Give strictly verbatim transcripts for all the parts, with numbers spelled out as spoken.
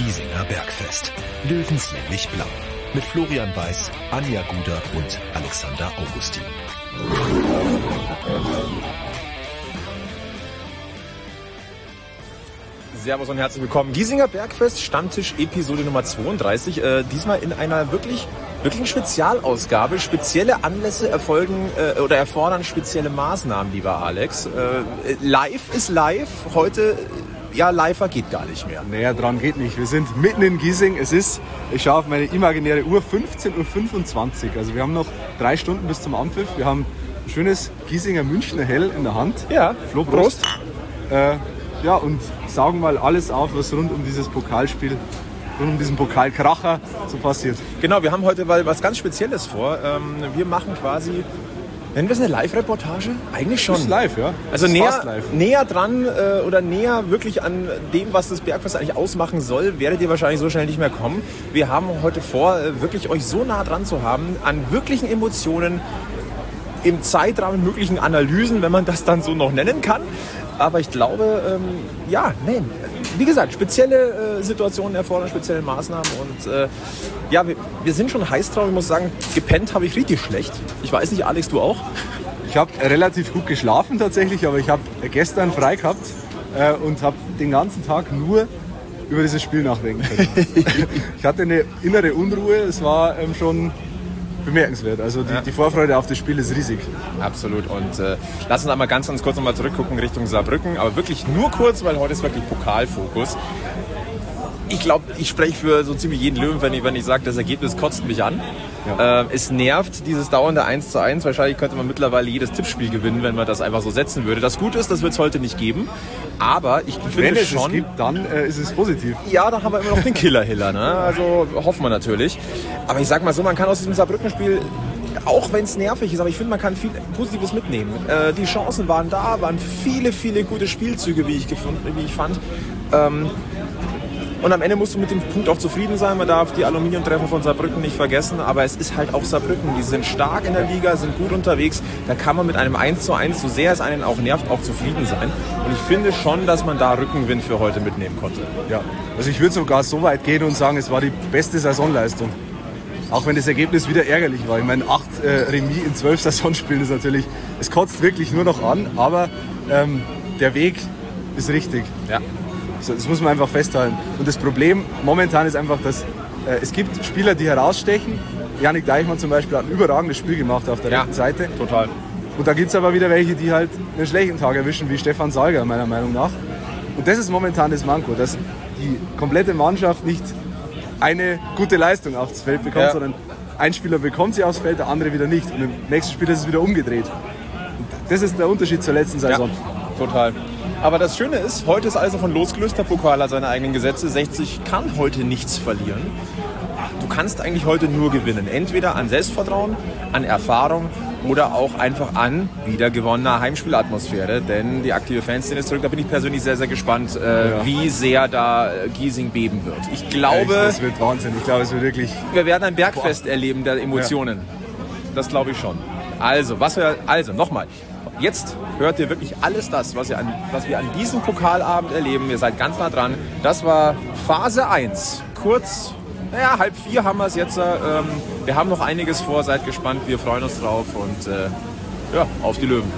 Giesinger Bergfest. Löwenslänglich blau. Mit Florian Weiß, Anja Guder und Alexander Augustin. Servus und herzlich willkommen. Giesinger Bergfest, Stammtisch Episode Nummer zweiunddreißig. Äh, diesmal in einer wirklich, wirklich Spezialausgabe. Spezielle Anlässe erfolgen äh, oder erfordern spezielle Maßnahmen, lieber Alex. Äh, live ist live. Heute, ja, live geht gar nicht mehr. Näher dran geht nicht. Wir sind mitten in Giesing. Es ist, ich schaue auf meine imaginäre Uhr, fünfzehn Uhr fünfundzwanzig. Also wir haben noch drei Stunden bis zum Anpfiff. Wir haben ein schönes Giesinger Münchner Hell in der Hand. Ja, Flo, Prost. Prost. Äh, ja, und saugen mal alles auf, was rund um dieses Pokalspiel, rund um diesen Pokalkracher so passiert. Genau, wir haben heute mal was ganz Spezielles vor. Ähm, wir machen quasi, nennen wir es eine Live-Reportage? Eigentlich schon. Das ist live, ja. Also näher, live. näher dran äh, oder näher wirklich an dem, was das Bergfest eigentlich ausmachen soll, werdet ihr wahrscheinlich so schnell nicht mehr kommen. Wir haben heute vor, äh, wirklich euch so nah dran zu haben, an wirklichen Emotionen, im Zeitrahmen möglichen Analysen, wenn man das dann so noch nennen kann. Aber ich glaube, ähm, ja, nein, wie gesagt, spezielle äh, Situationen erfordern spezielle Maßnahmen. Und äh, ja, wir, wir sind schon heiß drauf. Ich muss sagen, gepennt habe ich richtig schlecht. Ich weiß nicht, Alex, du auch? Ich habe relativ gut geschlafen tatsächlich, aber ich habe gestern frei gehabt äh, und habe den ganzen Tag nur über dieses Spiel nachdenken können. Ich hatte eine innere Unruhe, es war ähm, schon bemerkenswert. Also die, ja. die Vorfreude auf das Spiel ist riesig. Absolut. Und äh, lass uns einmal ganz, ganz kurz nochmal zurückgucken Richtung Saarbrücken. Aber wirklich nur kurz, weil heute ist wirklich Pokalfokus. Ich glaube, ich spreche für so ziemlich jeden Löwen, wenn ich, wenn ich sage, das Ergebnis kotzt mich an. Ja. Äh, es nervt, dieses dauernde eins zu eins. Wahrscheinlich könnte man mittlerweile jedes Tippspiel gewinnen, wenn man das einfach so setzen würde. Das Gute ist, das wird es heute nicht geben. Aber ich finde wenn es schon... es gibt, dann äh, ist es positiv. Ja, da haben wir immer noch den Killer-Hiller. Ne? Also hoffen wir natürlich. Aber ich sag mal so, man kann aus diesem Saarbrücken-Spiel, auch wenn es nervig ist, aber ich finde, man kann viel Positives mitnehmen. Äh, die Chancen waren da, waren viele, viele gute Spielzüge, wie ich, gefunden, wie ich fand. Ähm, Und am Ende musst du mit dem Punkt auch zufrieden sein. Man darf die Aluminiumtreffer von Saarbrücken nicht vergessen. Aber es ist halt auch Saarbrücken. Die sind stark in der Liga, sind gut unterwegs. Da kann man mit einem eins zu eins, so sehr es einen auch nervt, auch zufrieden sein. Und ich finde schon, dass man da Rückenwind für heute mitnehmen konnte. Ja, also ich würde sogar so weit gehen und sagen, es war die beste Saisonleistung. Auch wenn das Ergebnis wieder ärgerlich war. Ich meine, acht äh, Remis in zwölf Saisonspielen ist natürlich, es kotzt wirklich nur noch an. Aber ähm, der Weg ist richtig. Ja. Das muss man einfach festhalten. Und das Problem momentan ist einfach, dass äh, es gibt Spieler, die herausstechen. Jannik Deichmann zum Beispiel hat ein überragendes Spiel gemacht auf der ja, rechten Seite. Total. Und da gibt es aber wieder welche, die halt einen schlechten Tag erwischen, wie Stefan Salger meiner Meinung nach. Und das ist momentan das Manko, dass die komplette Mannschaft nicht eine gute Leistung aufs Feld bekommt, ja. sondern ein Spieler bekommt sie aufs Feld, der andere wieder nicht. Und im nächsten Spiel ist es wieder umgedreht. Und das ist der Unterschied zur letzten Saison. Ja, total. Aber das Schöne ist, heute ist alles davon losgelöst. Der Pokal hat seine eigenen Gesetze. sechzig kann heute nichts verlieren. Du kannst eigentlich heute nur gewinnen. Entweder an Selbstvertrauen, an Erfahrung oder auch einfach an wiedergewonnener Heimspielatmosphäre. Denn die aktive Fanszene ist zurück. Da bin ich persönlich sehr, sehr gespannt, äh, ja. wie sehr da Giesing beben wird. Ich glaube... Ja, das wird Wahnsinn. Ich glaube, es wird wirklich... Wir werden ein Bergfest Boah. erleben der Emotionen. Ja. Das glaube ich schon. Also, was wir... Also, nochmal. Jetzt hört ihr wirklich alles das, was, ihr an, was wir an diesem Pokalabend erleben. Ihr seid ganz nah dran. Das war Phase eins. Kurz, naja, halb vier haben wir es jetzt. Ähm, wir haben noch einiges vor. Seid gespannt. Wir freuen uns drauf. Und äh, ja, auf die Löwen.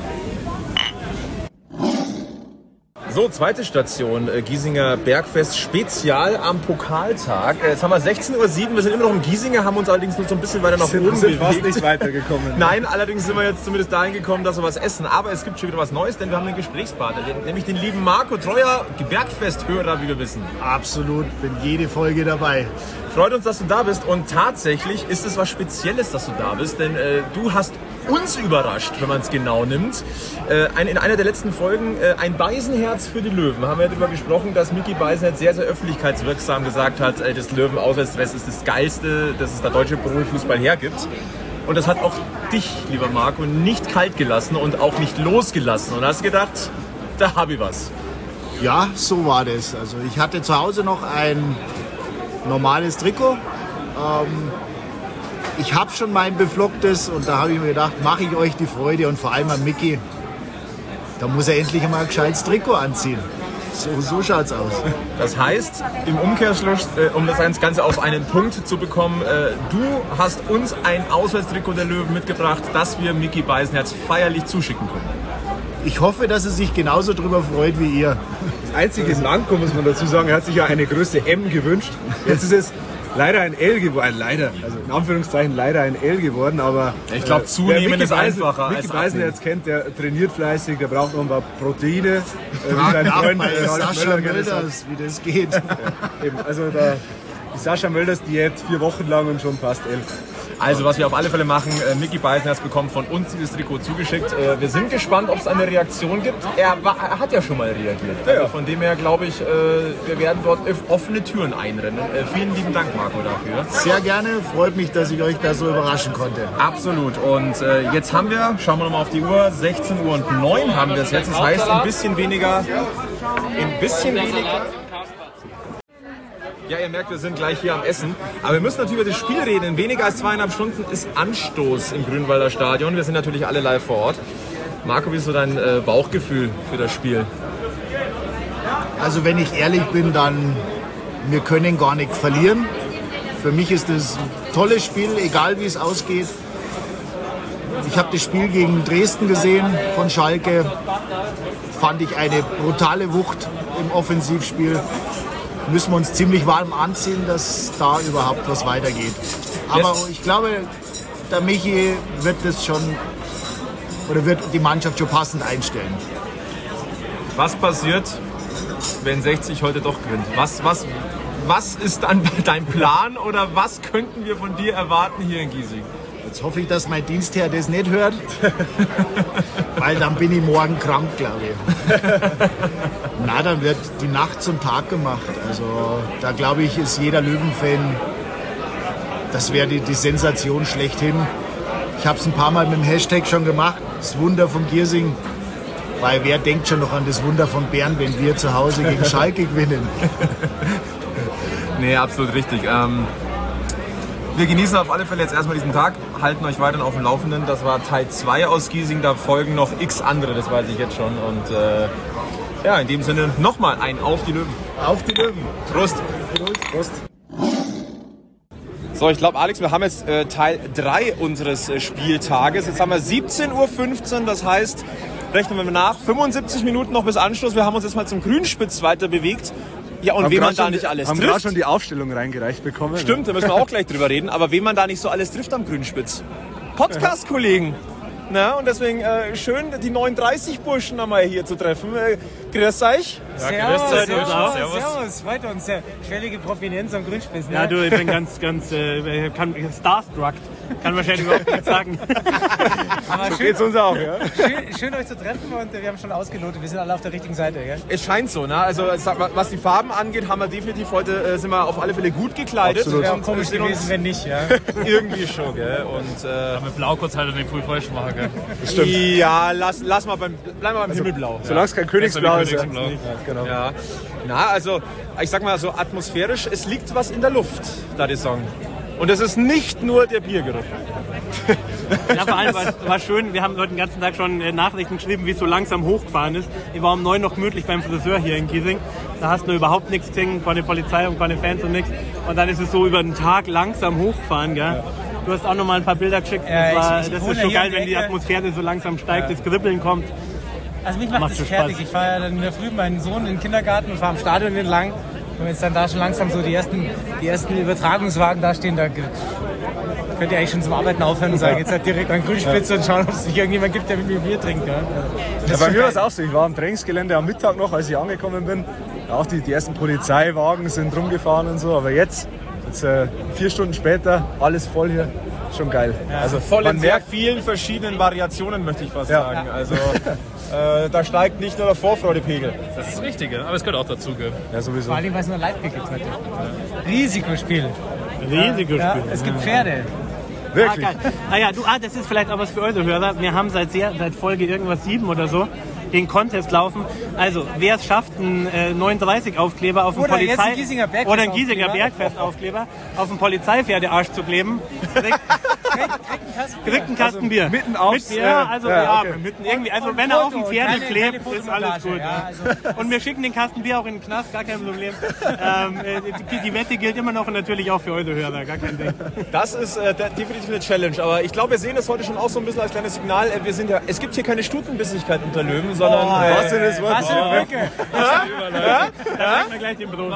So, zweite Station, äh, Giesinger Bergfest Spezial am Pokaltag. Äh, jetzt haben wir sechzehn Uhr sieben, wir sind immer noch im Giesinger, haben uns allerdings nur so ein bisschen weiter nach oben bewegt. Wir sind fast nicht weitergekommen. Nein, allerdings sind wir jetzt zumindest dahin gekommen, dass wir was essen. Aber es gibt schon wieder was Neues, denn wir haben einen Gesprächspartner, nämlich den lieben Marco, treuer Bergfest-Hörer, wie wir wissen. Absolut, bin jede Folge dabei. Freut uns, dass du da bist und tatsächlich ist es was Spezielles, dass du da bist, denn äh, du hast uns überrascht, wenn man es genau nimmt. Äh, ein, in einer der letzten Folgen äh, ein Beisenherz für die Löwen. Haben wir darüber gesprochen, dass Micky Beisenherz sehr, sehr öffentlichkeitswirksam gesagt hat, äh, das Löwen-Auswärtsdress ist das Geilste, das es der deutsche Profifußball hergibt. Und das hat auch dich, lieber Marco, nicht kalt gelassen und auch nicht losgelassen. Und hast gedacht, da habe ich was. Ja, so war das. Also ich hatte zu Hause noch ein normales Trikot. Ähm, ich habe schon mein beflocktes und da habe ich mir gedacht, mache ich euch die Freude und vor allem an Micky, da muss er endlich mal ein gescheites Trikot anziehen. So, so schaut's aus. Das heißt, im Umkehrschluss, äh, um das Ganze auf einen Punkt zu bekommen, äh, du hast uns ein Auswärtstrikot der Löwen mitgebracht, das wir Micky Beisenherz feierlich zuschicken können. Ich hoffe, dass er sich genauso drüber freut wie ihr. Das einzige Manko, muss man dazu sagen, er hat sich ja eine Größe M gewünscht. Jetzt ist es leider ein L geworden. Leider, also in Anführungszeichen leider ein L geworden, aber ich glaube, äh, zunehmen ist einfacher. Micky Beisenherz kennt, der trainiert fleißig, der braucht noch ein paar Proteine. Äh, Frag nach Freund, bei äh, Sascha Mölders, Mölders, wie das geht. ja, eben, also da, die Sascha Mölders Diät vier Wochen lang und schon fast elf. Also was wir auf alle Fälle machen, äh, Micky Beisenherz bekommt von uns dieses Trikot zugeschickt. Äh, wir sind gespannt, ob es eine Reaktion gibt. Er, war, er hat ja schon mal reagiert. Also ja. Von dem her glaube ich, äh, wir werden dort offene Türen einrennen. Äh, vielen lieben Dank, Marco, dafür. Sehr gerne, freut mich, dass ich euch da so überraschen konnte. Absolut. Und äh, jetzt haben wir, schauen wir nochmal auf die Uhr, sechzehn Uhr und neun haben wir es jetzt. Das heißt, ein bisschen weniger, ein bisschen weniger... Ja, ihr merkt, wir sind gleich hier am Essen. Aber wir müssen natürlich über das Spiel reden. In weniger als zweieinhalb Stunden ist Anstoß im Grünwalder Stadion. Wir sind natürlich alle live vor Ort. Marco, wie ist so dein äh, Bauchgefühl für das Spiel? Also wenn ich ehrlich bin, dann wir können gar nicht verlieren. Für mich ist es ein tolles Spiel, egal wie es ausgeht. Ich habe das Spiel gegen Dresden gesehen von Schalke. Fand ich eine brutale Wucht im Offensivspiel. Müssen wir uns ziemlich warm anziehen, dass da überhaupt was weitergeht. Aber ich glaube, der Michi wird das schon, oder wird die Mannschaft schon passend einstellen. Was passiert, wenn sechzig heute doch gewinnt? Was, was, was ist dann dein Plan oder was könnten wir von dir erwarten hier in Giesing? Jetzt hoffe ich, dass mein Dienstherr das nicht hört, weil dann bin ich morgen krank, glaube ich. Na, dann wird die Nacht zum Tag gemacht. Also da glaube ich, ist jeder Löwenfan, das wäre die, die Sensation schlechthin. Ich habe es ein paar Mal mit dem Hashtag schon gemacht, das Wunder von Giesing. Weil wer denkt schon noch an das Wunder von Bern, wenn wir zu Hause gegen Schalke gewinnen? Nee, absolut richtig. Ähm Wir genießen auf alle Fälle jetzt erstmal diesen Tag, halten euch weiterhin auf dem Laufenden. Das war Teil zwei aus Giesing, da folgen noch x andere, das weiß ich jetzt schon. Und äh, ja, in dem Sinne nochmal ein Auf die Löwen. Auf die Löwen. Prost. Prost. So, ich glaube, Alex, wir haben jetzt äh, Teil drei unseres äh, Spieltages. Jetzt haben wir siebzehn Uhr fünfzehn, das heißt, rechnen wir nach, fünfundsiebzig Minuten noch bis Anschluss. Wir haben uns jetzt mal zum Grünspitz weiter bewegt. Ja, und wen man da nicht alles trifft. Haben wir gerade schon die Aufstellung reingereicht bekommen. Stimmt, da müssen wir auch gleich drüber reden. Aber wen man da nicht so alles trifft am Grünspitz. Podcast-Kollegen. Na, und deswegen äh, schön, die neununddreißig-Burschen einmal hier zu treffen. Äh, grüß euch. Ja, Servus, grüß euch. servus, Servus. servus, servus, freut uns. Ja, völlige Prominenz am Grünspitz. Ne? Ja, du, ich bin ganz, ganz äh, kann, starstruck. Kann wahrscheinlich überhaupt nichts sagen. Aber So schön, geht's uns auch, ja? schön, schön euch zu treffen und wir haben schon ausgelotet. Wir sind alle auf der richtigen Seite. Gell? Es scheint so, ne? Also was die Farben angeht, haben wir definitiv heute äh, sind wir auf alle Fälle gut gekleidet. Absolut. Wäre auch Und, komisch äh, sind gewesen, uns wenn nicht. Ja. irgendwie schon, gell? Und äh, Ja, mit Blau kurz halt den Full falsch machen, gell? Stimmt. ja, lass, lass mal beim bleib mal beim Himmelblau. Solange es kein Königsblau ist. Ja. Königsblau. Ja, genau. Ja. Na, also ich sag mal so atmosphärisch, es liegt was in der Luft, da die Song. Und es ist nicht nur der Biergeruch. Ja, vor allem war es war schön, wir haben heute den ganzen Tag schon äh, Nachrichten geschrieben, wie es so langsam hochgefahren ist. Ich war um neun noch gemütlich beim Friseur hier in Giesing. Da hast du überhaupt nichts gesehen, keine Polizei und keine Fans und nichts. Und dann ist es so über den Tag langsam hochgefahren, gell? Du hast auch noch mal ein paar Bilder geschickt. Ja, das war, ich- ich das wohne ist so hier geil, um die wenn die Ecke. Atmosphäre so langsam steigt, das Kribbeln kommt. Also mich macht, Macht das so fertig. Spaß. Ich fahre ja dann in der Früh meinen Sohn in den Kindergarten und fahre am Stadion entlang. Und wenn jetzt dann da schon langsam so die ersten, die ersten Übertragungswagen da stehen, da könnt ihr eigentlich schon zum Arbeiten aufhören und sagen, jetzt halt direkt an Grünspitze und schauen, ob es nicht irgendjemand gibt, der mit mir Bier trinkt. Ja. Das Ja, ist bei schon mir war es geil. auch so. Ich war am Trainingsgelände am Mittag noch, als ich angekommen bin. Auch die, die ersten Polizeiwagen sind rumgefahren und so. Aber jetzt, jetzt äh, vier Stunden später, alles voll hier. Schon geil. Also voll man in sehr merkt, vielen verschiedenen Variationen, möchte ich fast Ja. sagen. Also äh, da steigt nicht nur der Vorfreudepegel. Das ist richtig, aber es gehört auch dazu, gell? ja, sowieso. Vor allem, weil es nur Live-Pick gibt heute. Risikospiel. Riesiges Ja, Spiel. es gibt Pferde. Ah, Wirklich. geil. Ah ja, du, ah, das ist vielleicht auch was für eure Hörer. Wir haben seit, sehr, seit Folge irgendwas sieben oder so den Contest laufen. Also, wer es schafft, einen äh, neununddreißig-Aufkleber auf dem Oder jetzt Polizei... einen Giesinger Bergfest oder einen Giesinger Aufkleber. Bergfest-Aufkleber auf dem Polizeipferdearsch zu kleben, kriegt, Kriegt einen Kasten Bier. Mitten aufs... Mit, ja, also ja, ja, okay. mitten irgendwie, also Und wenn er auf Foto dem und Pferd keine- klebt, keine ist alles gut. ja, Ja. Und wir schicken den Kasten Bier auch in den Knast, gar kein Problem. ähm, äh, die, die Wette gilt immer noch und natürlich auch für eure Hörer, gar kein Ding. Das ist äh, de- definitiv eine Challenge, aber ich glaube, wir sehen das heute schon auch so ein bisschen als kleines Signal. Äh, wir sind ja, es gibt hier keine Stutenbissigkeit unter Löwen, sondern... Oh, äh, was denn das Wort? Was für eine Brücke. Da kriegen wir gleich den Brot.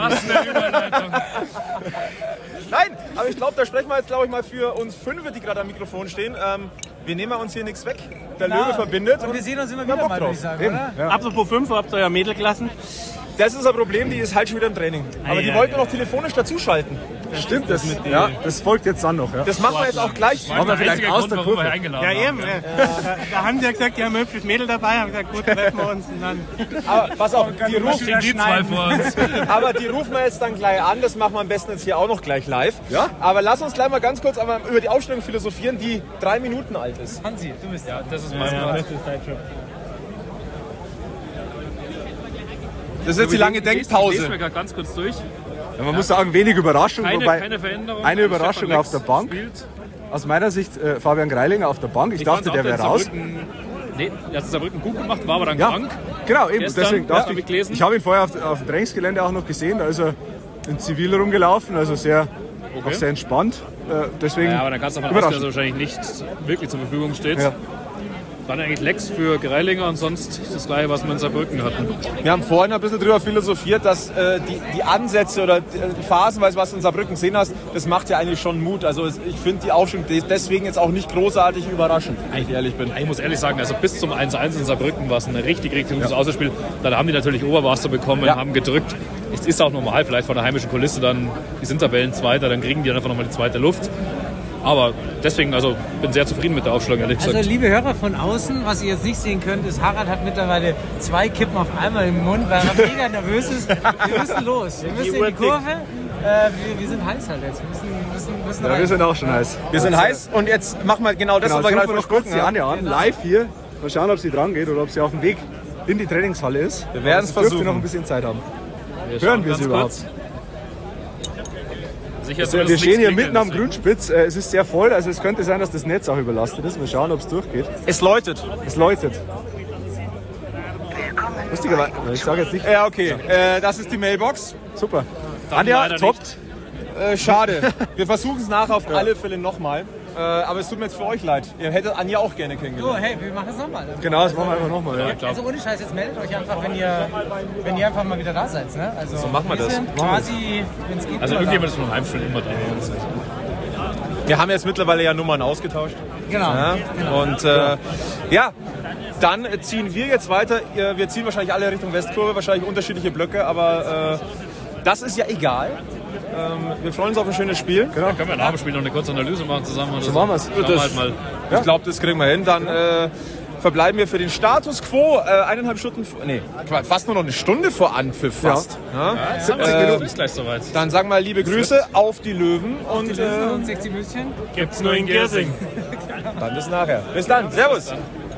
Nein, aber ich glaube, da sprechen wir jetzt, glaube ich, mal für uns Fünfe, die gerade am Mikrofon stehen. Ähm, wir nehmen uns hier nichts weg. Der Löwe verbindet. Und wir sehen uns immer wir haben wieder Bock mal, würde drauf. ich sagen, Eben, oder? ja. Apropos fünf, habt ihr euer Mädel gelassen? Das ist ein Problem, die ist halt schon wieder im Training. Aber Ei, die ei, wollten ei. noch telefonisch dazuschalten. Stimmt das? Ja, das folgt jetzt dann noch. Ja. Das machen wir jetzt auch gleich. Machen wir vielleicht aus der Kurve. Ja, eben. äh, Da, da haben sie ja gesagt, die haben ein hübsches Mädel dabei. Haben gesagt, gut, treffen wir uns. Und dann Aber pass auf, die rufen, Die zwei vor uns. aber die rufen wir jetzt dann gleich an. Das machen wir am besten jetzt hier auch noch gleich live. Ja? Aber lass uns gleich mal ganz kurz aber über die Aufstellung philosophieren, die drei Minuten alt ist. Hansi, du bist ja. Das ist ja, mein ja, Part. das ist halt schon. Das ist jetzt die lange Ich lese Denkpause. mir gerade ganz kurz durch. Ja, man muss sagen, wenig Überraschung. Keine, wobei keine Veränderung. eine Überraschung Stefan auf der Lex Bank. Spielt. Aus meiner Sicht äh, Fabian Greilinger auf der Bank. Ich, Ich dachte, fand's der auch, wäre dass raus. Saarbrücken- Nee, er hat Saarbrücken gut gemacht, war aber dann Ja, krank. genau, eben. Gestern, Deswegen ja, dachte hab ich, ich gelesen. ich habe ihn vorher auf, auf dem Trainingsgelände auch noch gesehen. Da ist er in Zivil rumgelaufen, also sehr, auch sehr entspannt. Äh, deswegen Ja, aber dann kannst du davon ausgehen, dass er überraschend. wahrscheinlich nicht wirklich zur Verfügung steht. Ja. Dann eigentlich Lex für Greilinger und sonst das gleiche, was wir in Saarbrücken hatten. Wir haben vorhin ein bisschen drüber philosophiert, dass äh, die, die Ansätze oder die, die phasenweise, was du in Saarbrücken gesehen hast, das macht ja eigentlich schon Mut. Also es, ich finde die Aufstellung des- deswegen jetzt auch nicht großartig überraschend, wenn ich ehrlich bin. Ich muss ehrlich sagen, also bis zum eins eins in Saarbrücken war es ein richtig, richtig gutes Außenspiel. Dann haben die natürlich Oberwasser bekommen, Ja. haben gedrückt. Es ist auch normal, vielleicht von der heimischen Kulisse dann, die sind Tabellenzweiter, dann kriegen die einfach nochmal die zweite Luft. Aber deswegen, also bin sehr zufrieden mit der Aufstellung, ehrlich gesagt. Also liebe Hörer von außen, was ihr jetzt nicht sehen könnt, ist, Harald hat mittlerweile zwei Kippen auf einmal im Mund, weil er mega nervös ist. Wir müssen los, wir müssen in die Kurve. Äh, wir, wir sind heiß halt jetzt, wir müssen, müssen, müssen Ja, rein. wir sind auch schon heiß. Wir sind heiß und jetzt machen wir genau das, Genau, was jetzt wir rufen gerade wir noch kurz versprochen die haben. Anja an, live hier. Mal schauen, ob sie dran geht oder ob sie auf dem Weg in die Trainingshalle ist. Wir werden's Also, dürfte versuchen. noch ein bisschen Zeit haben. Wir Hören schauen wir sie ganz überhaupt? kurz. Sicher, Also, soll wir das stehen hier nichts mitten am klingeln, Grünspitz. Äh, Es ist sehr voll, also es könnte sein, dass das Netz auch überlastet ist. Mal schauen, ob es durchgeht. Es läutet. Es läutet. Lustigerweise, ich sage jetzt nicht. Ja, okay. Äh, das ist die Mailbox. Super. Dann Anja, leider top. nicht. Äh, schade. Wir versuchen es nachher auf alle Fälle nochmal. Äh, aber es tut mir jetzt für euch leid. Ihr hättet Anja auch gerne So, kennengelernt. hey, wir machen es nochmal. Genau, das machen wir einfach nochmal. Ja. Klar. Also ohne Scheiß, jetzt meldet euch einfach, wenn ihr, wenn ihr einfach mal wieder da seid. Ne? Also, so machen wir das. sind quasi, wenn es geht, Also immer irgendjemand ist vom Heimspiel immer dran. Wir haben jetzt mittlerweile ja Nummern ausgetauscht. da. Genau. Ja? genau. Und äh, ja, dann ziehen wir jetzt weiter. Ihr- Wir ziehen wahrscheinlich alle Richtung Westkurve, wahrscheinlich unterschiedliche Blöcke, aber äh, das ist ja egal. Ähm, wir freuen uns auf ein schönes Spiel. Dann können wir nach dem Spiel noch eine kurze Analyse machen zusammen. Oder so machen wir's. Schauen wir halt mal. Ich glaube, das kriegen wir hin. Dann äh, verbleiben wir für den Status Quo äh, eineinhalb Stunden, vor- nee, fast nur noch eine Stunde vor Anpfiff fast. Ja. siebzig Äh, Minuten ist gleich soweit. Dann sagen wir liebe Grüße auf die Löwen und Die Löwen äh, und sechzig München. Gibt's nur in Giersing. dann bis nachher. Bis dann. Servus.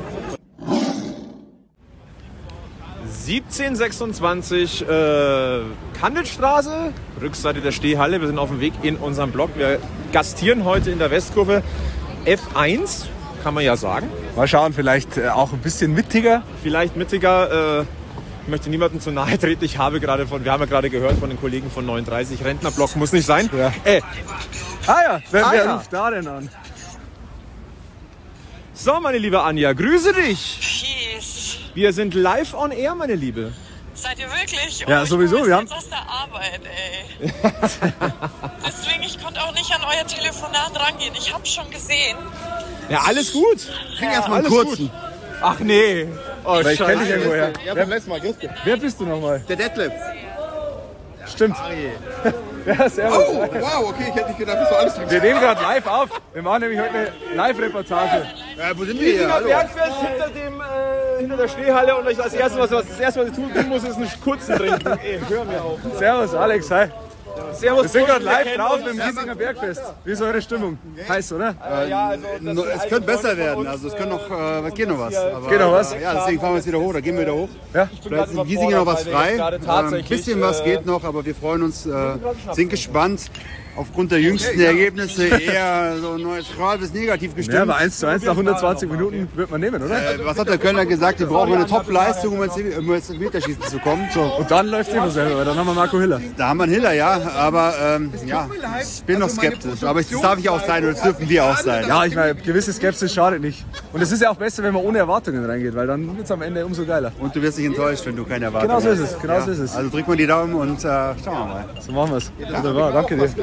siebzehn sechsundzwanzig äh, Kandelstraße, Rückseite der Stehhalle. Wir sind auf dem Weg in unserem Block. Wir gastieren heute in der Westkurve F eins, kann man ja sagen. Mal schauen, vielleicht äh, auch ein bisschen mittiger. Vielleicht mittiger. Äh, ich möchte niemandem zu nahe treten. Ich habe gerade von, wir haben ja gerade gehört von den Kollegen von neununddreißig, Rentnerblock muss nicht sein. Ja. Äh, Ah ja, wer, Ah wer ja. ruft da denn an? so, meine liebe Anja, grüße dich. Peace. Wir sind live on air, meine Liebe. Seid ihr wirklich? Ja, ich sowieso, komme wir jetzt aus der Arbeit, ey. Deswegen, ich konnte auch nicht an euer Telefonat rangehen. Ich hab's schon gesehen. Ja, alles gut. Krieg erstmal einen alles kurzen. gut. Ach nee. Oh, Ich kenne dich irgendwoher. Ja, beim letzten Mal, grüß dich. Wer bist du nochmal? Der Detlef. Stimmt. Ja, servus. Oh, wow, okay, ich hätte nicht gedacht, dass du alles Wir nehmen gerade live auf. Wir machen nämlich heute eine Live-Reportage. Ja, wo sind wir hier? Giesinger Hallo. Bergfest hinter, dem, äh, hinter der Stehhalle und ich das erste, was, was, das erste, was ich tun muss, ist einen kurzen trinken. Ey, hör mir auf. Servus, Alex, hi. Servus, Wir sind gerade Burschen, wir live kennen drauf uns. im Giesinger Bergfest. Wie ist eure Stimmung? Heiß, oder? Äh, ja, also, das No, sind es alte könnte besser Freunde von werden, uns. also es könnte noch, äh, es geht noch was. Aber, Geht noch was? Äh, ja, deswegen fahren wir jetzt wieder hoch, da gehen wir wieder hoch. Ja. Vielleicht ist in Giesing noch was weil wir frei. jetzt gerade Äh, Ein tatsächlich, bisschen was äh, geht noch, aber wir freuen uns, äh, sind gespannt. aufgrund der jüngsten okay, Ergebnisse eher so neutral bis negativ gestimmt. Ja, aber eins zu eins nach hundertzwanzig Minuten wird man nehmen, oder? Äh, was hat der Kölner gesagt? Die brauchen eine Top-Leistung, um ins Elfmeterschießen zu kommen. So, und dann läuft es immer selber, weil dann haben wir Marco Hiller. Da haben wir einen Hiller, ja, aber ähm, ja, ich bin noch skeptisch. Aber das darf ich auch sein und das dürfen wir auch sein. Ja, ich meine, gewisse Skepsis schadet nicht. Und es ist ja auch besser, wenn man ohne Erwartungen reingeht, weil dann wird es am Ende umso geiler. Und du wirst nicht enttäuscht, wenn du keine Erwartungen hast. Genau so hast. ist es, genau ja. so ist es. Also drück mal die Daumen und äh, schauen wir mal. So machen wir es. Wunderbar, danke dir.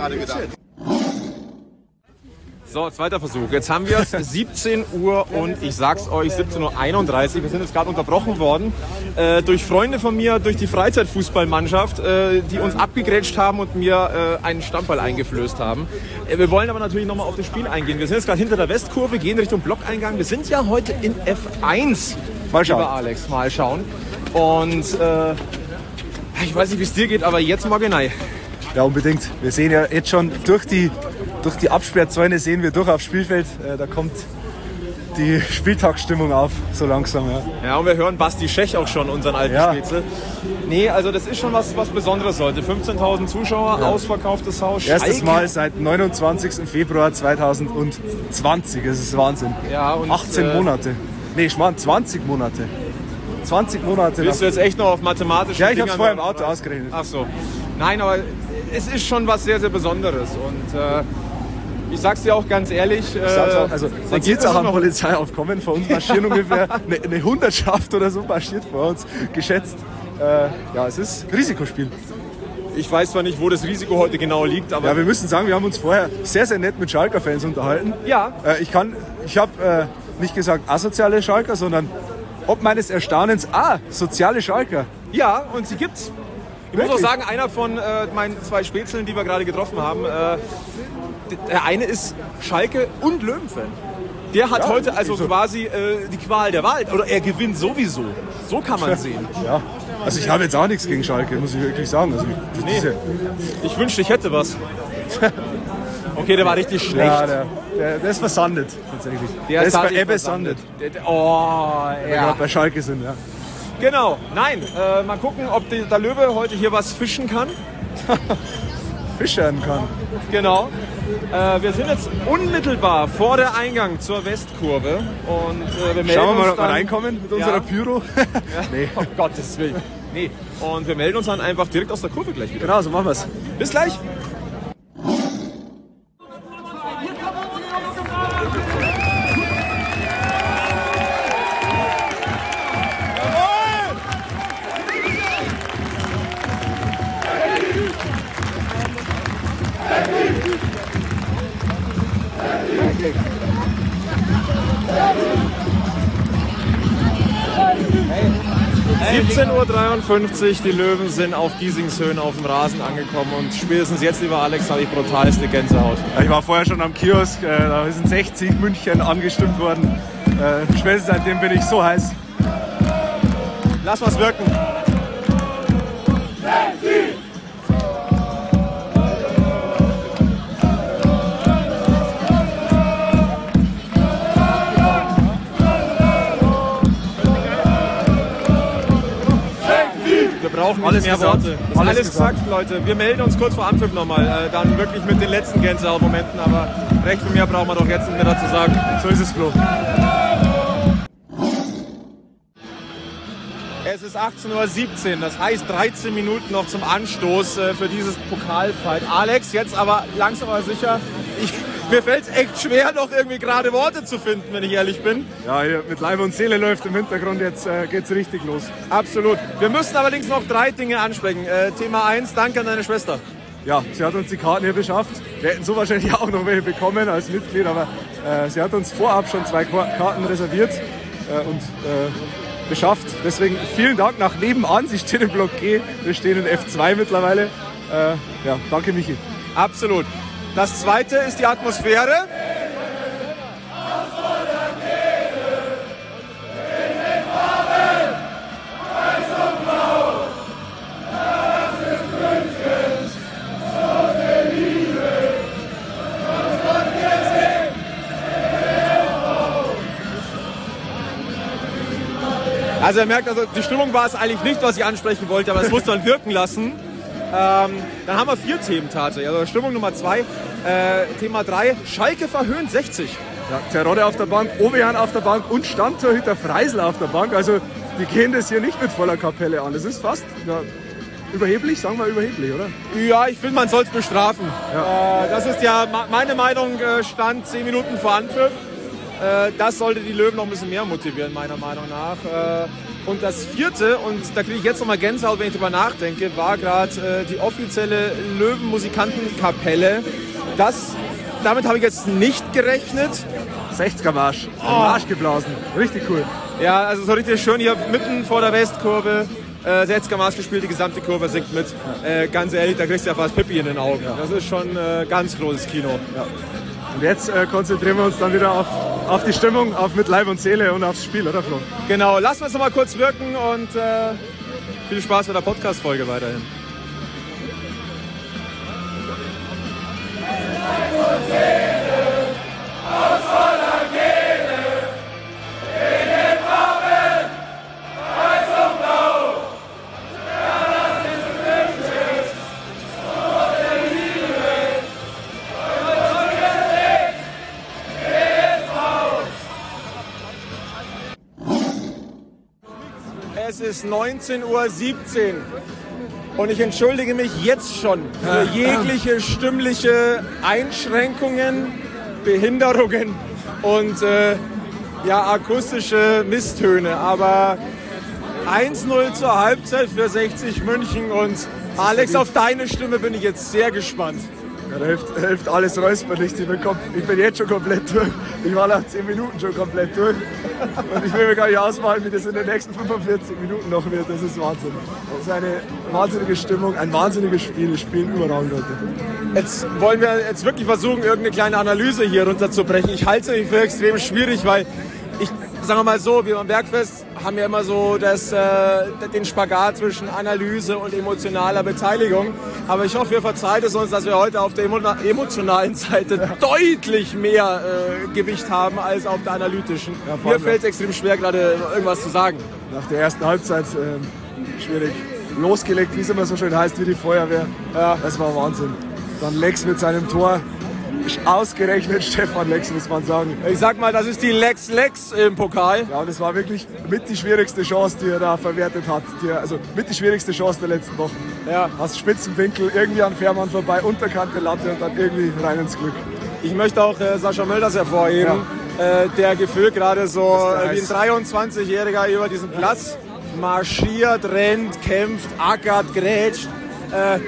So, zweiter Versuch. Jetzt haben wir es siebzehn Uhr und ich sag's euch, siebzehn Uhr einunddreißig. Wir sind jetzt gerade unterbrochen worden äh, durch Freunde von mir, durch die Freizeitfußballmannschaft, äh, die uns abgegrätscht haben und mir äh, einen Stammball eingeflößt haben. Äh, wir wollen aber natürlich nochmal auf das Spiel eingehen. Wir sind jetzt gerade hinter der Westkurve, gehen Richtung Blockeingang. Wir sind ja heute in F eins. Mal schauen. Lieber Alex, mal schauen. Und äh, ich weiß nicht, wie es dir geht, aber jetzt mal genau. Ja, unbedingt. Wir sehen ja jetzt schon durch die, durch die Absperrzäune sehen wir durch aufs Spielfeld. Äh, da kommt die Spieltagsstimmung auf, so langsam. Ja, ja und wir hören Basti Schech auch schon, unseren alten ja. Spätzle. Nee, also das ist schon was, was Besonderes heute. fünfzehntausend Zuschauer, ja. Ausverkauftes Haus. Erstes Schalke. Mal seit neunundzwanzigsten Februar zweitausendzwanzig. Das ist Wahnsinn. Ja, und, achtzehn äh, Monate. Nee, ich meine zwanzig Monate. zwanzig Monate. Bist du jetzt echt noch auf mathematische Ja, ich habe es vorher im oder? Auto ausgerechnet. Ach so. Nein, aber es ist schon was sehr, sehr Besonderes. Und äh, ich sag's dir auch ganz ehrlich. Äh, auch, also, man sieht es auch am Polizeiaufkommen. Vor uns marschieren ungefähr eine, eine Hundertschaft oder so marschiert vor uns, geschätzt. Äh, ja, es ist Risikospiel. Ich weiß zwar nicht, wo das Risiko heute genau liegt, aber... Ja, wir müssen sagen, wir haben uns vorher sehr, sehr nett mit Schalker-Fans unterhalten. Ja. Äh, ich kann, ich habe äh, nicht gesagt asoziale Schalker, sondern ob meines Erstaunens, ah, soziale Schalker. Ja, und sie gibt's. Ich Wirklich? muss auch sagen, einer von äh, meinen zwei Spätzeln, die wir gerade getroffen haben, äh, der eine ist Schalke und Löwen-Fan. Der hat ja, heute also so. quasi äh, die Qual der Wahl. Oder er gewinnt sowieso. So kann man sehen. Ja. Also ich habe jetzt auch nichts gegen Schalke, muss ich wirklich sagen. Also ich, nee. diese... ich wünschte, ich hätte was. Okay, der war richtig schlecht. Ja, der, der, der ist versandet, tatsächlich. Der, der ist bei Ebbe sandet. Oh, ja. Wenn wir bei Schalke sind, ja. Genau, nein, äh, mal gucken, ob die, der Löwe heute hier was fischen kann. Fischern kann. Genau. Äh, wir sind jetzt unmittelbar vor der Eingang zur Westkurve. Und äh, wir melden Schauen wir mal, uns ob wir dann, reinkommen mit unserer ja. Pyro. Nee. Um Gottes Willen. Nee. Und wir melden uns dann einfach direkt aus der Kurve gleich wieder. Genau, so machen wir es. Bis gleich. siebzehn Uhr dreiundfünfzig, die Löwen sind auf Giesingshöhen auf dem Rasen angekommen und spätestens jetzt, lieber Alex, habe ich brutalste Gänsehaut. Ja, ich war vorher schon am Kiosk, äh, da sind sechzig München angestimmt worden. Äh, spätestens seitdem bin ich so heiß. Lass was wirken. Wir brauchen nicht alles mehr gesagt. Worte. Das ist alles, alles gesagt, gesagt, Leute. Wir melden uns kurz vor Anpfiff nochmal. Äh, dann wirklich mit den letzten Gänsehautmomenten. Aber recht von mir brauchen wir doch jetzt nicht mehr dazu sagen. So ist es, Flo. Es ist achtzehn Uhr siebzehn. Das heißt dreizehn Minuten noch zum Anstoß äh, für dieses Pokalfight. Alex, jetzt aber langsam aber sicher. Ich, mir fällt es echt schwer, noch irgendwie gerade Worte zu finden, wenn ich ehrlich bin. Ja, hier mit Leib und Seele läuft im Hintergrund, jetzt äh, geht's richtig los. Absolut. Wir müssen allerdings noch drei Dinge ansprechen. Äh, Thema eins, danke an deine Schwester. Ja, sie hat uns die Karten hier beschafft. Wir hätten so wahrscheinlich auch noch welche bekommen als Mitglied, aber äh, sie hat uns vorab schon zwei Karten reserviert äh, und äh, beschafft. Deswegen vielen Dank nach nebenan. Sie steht im Block G, wir stehen in F zwei mittlerweile. Äh, ja, danke Michi. Absolut. Das zweite ist die Atmosphäre. Also ihr merkt, also die Stimmung war es eigentlich nicht, was ich ansprechen wollte, aber es muss man wirken lassen. Ähm, dann haben wir vier Themen tatsächlich. Also Stimmung Nummer zwei. Äh, Thema drei, Schalke verhöhnt sechzig. Ja, Terodde auf der Bank, Ovejan auf der Bank und Stammtorhüter Freisel auf der Bank. Also die gehen das hier nicht mit voller Kapelle an. Das ist fast ja, überheblich, sagen wir überheblich, oder? Ja, ich finde, man soll es bestrafen. Ja. Äh, das ist ja meine Meinung, äh, stand zehn Minuten vor Anpfiff. Äh, das sollte die Löwen noch ein bisschen mehr motivieren, meiner Meinung nach. Äh, und das vierte, und da kriege ich jetzt nochmal Gänsehaut, wenn ich drüber nachdenke, war gerade äh, die offizielle Löwenmusikantenkapelle. Das, damit habe ich jetzt nicht gerechnet. sechziger Marsch, oh. Marsch geblasen, richtig cool. Ja, also so richtig schön hier mitten vor der Westkurve. Äh, sechziger Marsch gespielt, die gesamte Kurve singt mit. Äh, ganz ehrlich, da kriegst du ja fast Pippi in den Augen. Ja. Das ist schon äh, ganz großes Kino. Ja. Und jetzt äh, konzentrieren wir uns dann wieder auf, auf die Stimmung, auf mit Leib und Seele und aufs Spiel, oder Flo? Genau, lassen wir es noch mal kurz wirken und äh, viel Spaß mit der Podcast-Folge weiterhin. Es ist neunzehn Uhr siebzehn und ich entschuldige mich jetzt schon für jegliche stimmliche Einschränkungen, Behinderungen und äh, ja, akustische Misstöne. Aber eins null zur Halbzeit für sechzig München und Alex, auf deine Stimme bin ich jetzt sehr gespannt. Ja, da hilft, hilft alles räusperlich. Ich bin, ich bin jetzt schon komplett durch. Ich war nach zehn Minuten schon komplett durch. Und ich will mir gar nicht ausmalen, wie das in den nächsten fünfundvierzig Minuten noch wird. Das ist Wahnsinn. Das ist eine wahnsinnige Stimmung, ein wahnsinniges Spiel. Das Spiel überragend, Leute. Jetzt wollen wir jetzt wirklich versuchen, irgendeine kleine Analyse hier runterzubrechen. Ich halte es für extrem schwierig, weil ich, sagen wir mal so, wir beim Bergfest haben ja immer so das, äh, den Spagat zwischen Analyse und emotionaler Beteiligung. Aber ich hoffe, ihr verzeiht es uns, dass wir heute auf der emotionalen Seite ja. deutlich mehr äh, Gewicht haben als auf der analytischen. Ja, mir fällt es extrem schwer, gerade irgendwas zu sagen. Nach der ersten Halbzeit äh, schwierig. Losgelegt, wie es immer so schön heißt, wie die Feuerwehr. Ja. Das war Wahnsinn. Dann Lex mit seinem Tor. Ausgerechnet Stefan Lex, muss man sagen. Ich sag mal, das ist die Lex Lex im Pokal. Ja, und das war wirklich mit die schwierigste Chance, die er da verwertet hat. Die er, also mit die schwierigste Chance der letzten Wochen. Ja. Aus Spitzenwinkel, irgendwie an Fährmann vorbei, Unterkante Latte und dann irgendwie rein ins Glück. Ich möchte auch äh, Sascha Mölders hervorheben, ja. äh, der gefühlt gerade so äh, wie ein dreiundzwanzigjähriger über diesen Platz marschiert, rennt, kämpft, ackert, grätscht. Äh,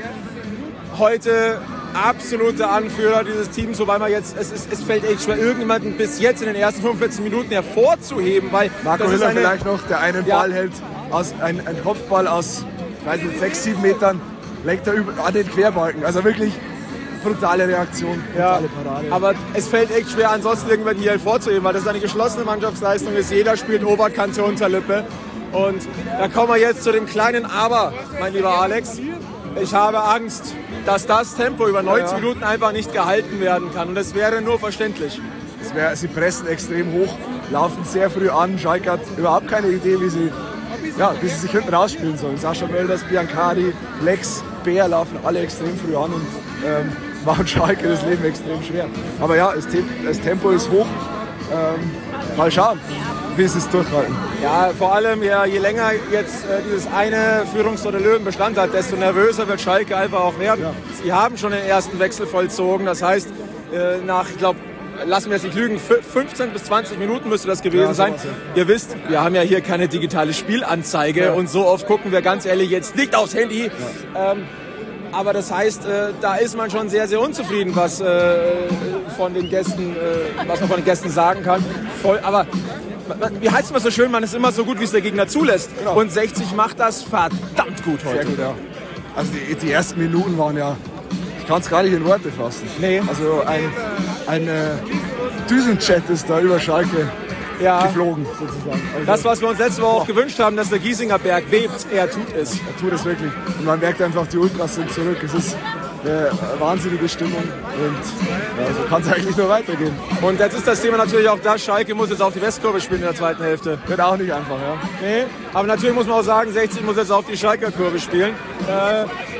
heute absoluter Anführer dieses Teams, wobei man jetzt, es, ist, es fällt echt schwer, irgendjemanden bis jetzt in den ersten fünfundvierzig Minuten hervorzuheben, weil Marco das Hiller ist eine, vielleicht noch, der einen ja. Ball hält, aus, ein, ein Kopfball aus, weiß nicht, sechs, sieben Metern, legt er über, an den Querbalken, also wirklich brutale Reaktion, brutale ja, Parade. Aber es fällt echt schwer, ansonsten irgendjemanden hier hervorzuheben, weil das eine geschlossene Mannschaftsleistung ist, jeder spielt Oberkante, Unterlippe und da kommen wir jetzt zu dem kleinen Aber, mein lieber Alex. Ich habe Angst, dass das Tempo über neunzig ja, ja. Minuten einfach nicht gehalten werden kann. Und das wäre nur verständlich. Das wär, sie pressen extrem hoch, laufen sehr früh an. Schalke hat überhaupt keine Idee, wie sie, ja, wie sie sich hinten rausspielen sollen. Sascha Mölders, Biancardi, Lex, Bär laufen alle extrem früh an und ähm, machen Schalke das Leben extrem schwer. Aber ja, das, Te das Tempo ist hoch. Ähm, mal schauen, wie sie es durchhalten. Ja, vor allem, ja, je länger jetzt äh, dieses eine Führungstor der Löwen Bestand hat, desto nervöser wird Schalke einfach auch werden. Ja. Sie haben schon den ersten Wechsel vollzogen. Das heißt, äh, nach, ich glaube, lassen wir es nicht lügen, fünfzehn bis zwanzig Minuten müsste das gewesen ja, sein. Ja. Ihr wisst, wir haben ja hier keine digitale Spielanzeige ja. und so oft gucken wir ganz ehrlich jetzt nicht aufs Handy. Ja. Ähm, aber das heißt, äh, da ist man schon sehr, sehr unzufrieden, was, äh, von den Gästen, äh, was man von den Gästen sagen kann. Voll, aber wie heißt es immer so schön, man ist immer so gut, wie es der Gegner zulässt. Genau. Und sechzig macht das verdammt gut heute. Sehr gut, ja. Also die, die ersten Minuten waren ja, ich kann es gar nicht in Worte fassen. Nee. Also ein, ein äh, Düsenjet ist da über Schalke ja. geflogen, sozusagen. Also das, was wir uns letzte Woche auch gewünscht haben, dass der Giesinger Berg bebt, er tut es. Er tut es wirklich. Und man merkt einfach, die Ultras sind zurück. Es ist eine wahnsinnige Stimmung und ja, so kann es eigentlich nur weitergehen. Und jetzt ist das Thema natürlich auch das, Schalke muss jetzt auf die Westkurve spielen in der zweiten Hälfte. Wird auch nicht einfach, ja. Nee, aber natürlich muss man auch sagen, sechzig muss jetzt auf die Schalker Kurve spielen. Äh,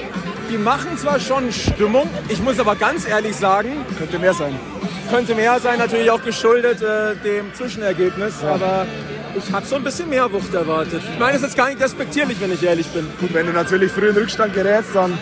die machen zwar schon Stimmung, ich muss aber ganz ehrlich sagen, Könnte mehr sein. könnte mehr sein, natürlich auch geschuldet äh, dem Zwischenergebnis, Ja. aber ich habe so ein bisschen mehr Wucht erwartet. Ich meine, es ist jetzt gar nicht despektierlich, wenn ich ehrlich bin. Gut, wenn du natürlich früh in Rückstand gerätst, dann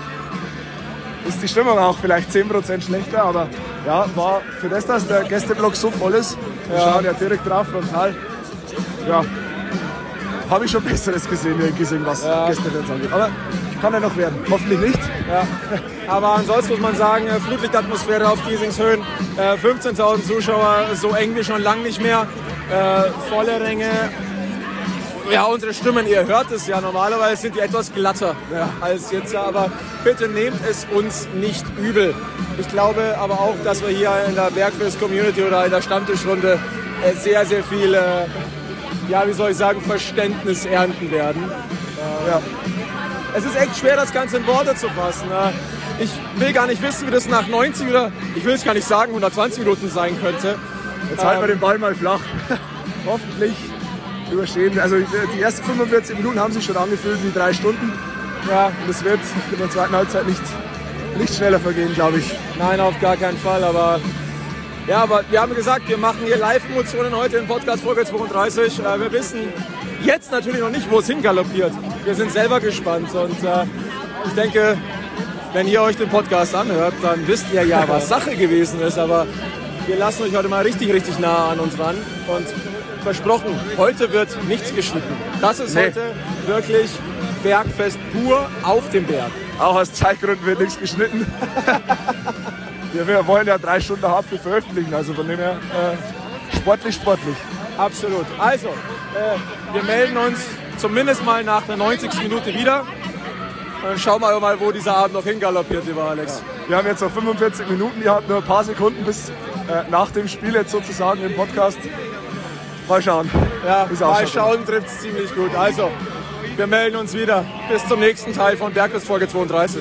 ist die Stimmung auch vielleicht zehn Prozent schlechter, aber ja, war für das, dass der Gästeblock so voll ist, wir Ja. schauen ja direkt drauf, frontal, ja, habe ich schon Besseres gesehen hier in Giesing, was Ja. Gästefans angeht. Aber kann ja noch werden, hoffentlich nicht. Ja. Aber ansonsten muss man sagen, äh, Flutlichtatmosphäre auf Giesings Höhen, äh, fünfzehntausend Zuschauer, so eng wie schon lange nicht mehr, äh, volle Ränge. Ja, unsere Stimmen, ihr hört es ja, normalerweise sind die etwas glatter ja, als jetzt, aber bitte nehmt es uns nicht übel. Ich glaube aber auch, dass wir hier in der Bergfest-Community oder in der Stammtischrunde äh, sehr, sehr viel, äh, ja, wie soll ich sagen, Verständnis ernten werden. Äh, ja. Es ist echt schwer, das Ganze in Worte zu fassen. Äh, ich will gar nicht wissen, wie das nach neunzig oder, ich will es gar nicht sagen, hundertzwanzig Minuten sein könnte. Jetzt halten wir den Ball mal flach. Hoffentlich überstehen. Also die ersten fünfundvierzig Minuten haben sich schon angefühlt wie drei Stunden. Ja, und es wird in der zweiten Halbzeit nicht, nicht schneller vergehen, glaube ich. Nein, auf gar keinen Fall. Aber ja, aber wir haben gesagt, wir machen hier Live-Emotionen heute in Podcast Folge zweiunddreißig. Äh, wir wissen jetzt natürlich noch nicht, wo es hingaloppiert. Wir sind selber gespannt und äh, ich denke, wenn ihr euch den Podcast anhört, dann wisst ihr ja, was Sache gewesen ist. Aber wir lassen euch heute mal richtig, richtig nah an uns ran und versprochen, heute wird nichts geschnitten. Das ist Nee. heute wirklich Bergfest pur auf dem Berg. Auch aus Zeitgründen wird nichts geschnitten. wir, wir wollen ja drei Stunden Hauptspiel veröffentlichen, also von dem her äh, sportlich, sportlich. Absolut. Also, äh, wir melden uns zumindest mal nach der neunzigsten Minute wieder. Und schauen wir mal, wo dieser Abend noch hingaloppiert, lieber Alex. Wir haben jetzt noch fünfundvierzig Minuten, ihr habt nur ein paar Sekunden bis äh, nach dem Spiel jetzt sozusagen im Podcast. Mal schauen. Ja, Wie's mal ausschaut. schauen trifft es ziemlich gut. Also, wir melden uns wieder. Bis zum nächsten Teil von Bergfest Folge zweiunddreißig.